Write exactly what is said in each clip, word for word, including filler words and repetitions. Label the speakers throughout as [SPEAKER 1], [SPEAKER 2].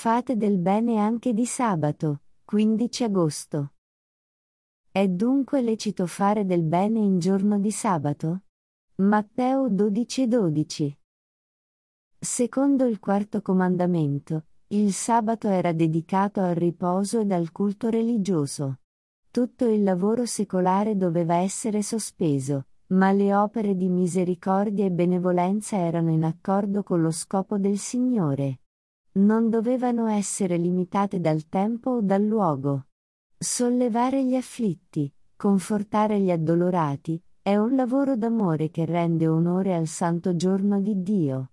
[SPEAKER 1] Fate del bene anche di sabato, quindici agosto. È dunque lecito fare del bene in giorno di sabato? Matteo dodici dodici. Secondo il quarto comandamento, il sabato era dedicato al riposo ed al culto religioso. Tutto il lavoro secolare doveva essere sospeso, ma le opere di misericordia e benevolenza erano in accordo con lo scopo del Signore. Non dovevano essere limitate dal tempo o dal luogo. Sollevare gli afflitti, confortare gli addolorati, è un lavoro d'amore che rende onore al santo giorno di Dio.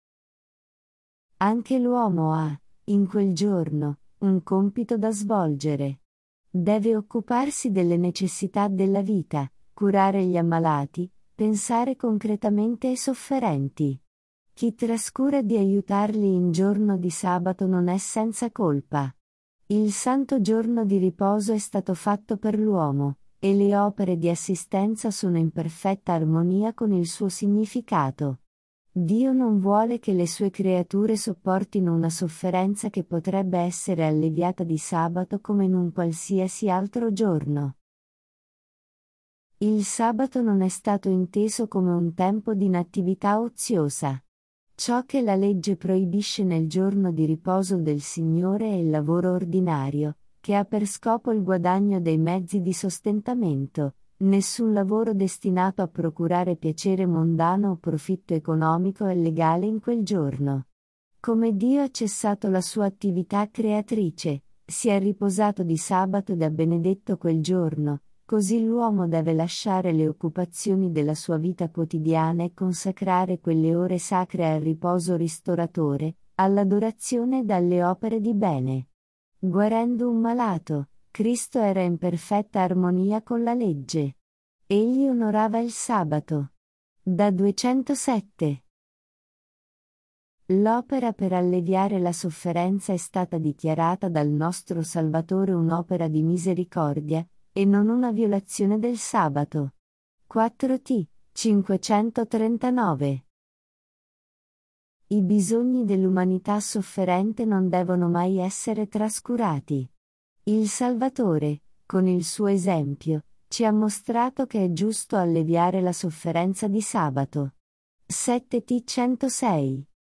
[SPEAKER 1] Anche l'uomo ha, in quel giorno, un compito da svolgere. Deve occuparsi delle necessità della vita, curare gli ammalati, pensare concretamente ai sofferenti. Chi trascura di aiutarli in giorno di sabato non è senza colpa. Il santo giorno di riposo è stato fatto per l'uomo, e le opere di assistenza sono in perfetta armonia con il suo significato. Dio non vuole che le sue creature sopportino una sofferenza che potrebbe essere alleviata di sabato come in un qualsiasi altro giorno. Il sabato non è stato inteso come un tempo di inattività oziosa. Ciò che la legge proibisce nel giorno di riposo del Signore è il lavoro ordinario, che ha per scopo il guadagno dei mezzi di sostentamento, nessun lavoro destinato a procurare piacere mondano o profitto economico è legale in quel giorno. Come Dio ha cessato la sua attività creatrice, si è riposato di sabato ed ha benedetto quel giorno, così l'uomo deve lasciare le occupazioni della sua vita quotidiana e consacrare quelle ore sacre al riposo ristoratore, all'adorazione ed alle opere di bene. Guarendo un malato, Cristo era in perfetta armonia con la legge. Egli onorava il sabato. Da duecentosette. L'opera per alleviare la sofferenza è stata dichiarata dal nostro Salvatore un'opera di misericordia, e non una violazione del sabato. quattro T, cinquecentotrentanove. I bisogni dell'umanità sofferente non devono mai essere trascurati. Il Salvatore, con il suo esempio, ci ha mostrato che è giusto alleviare la sofferenza di sabato. sette T centosei.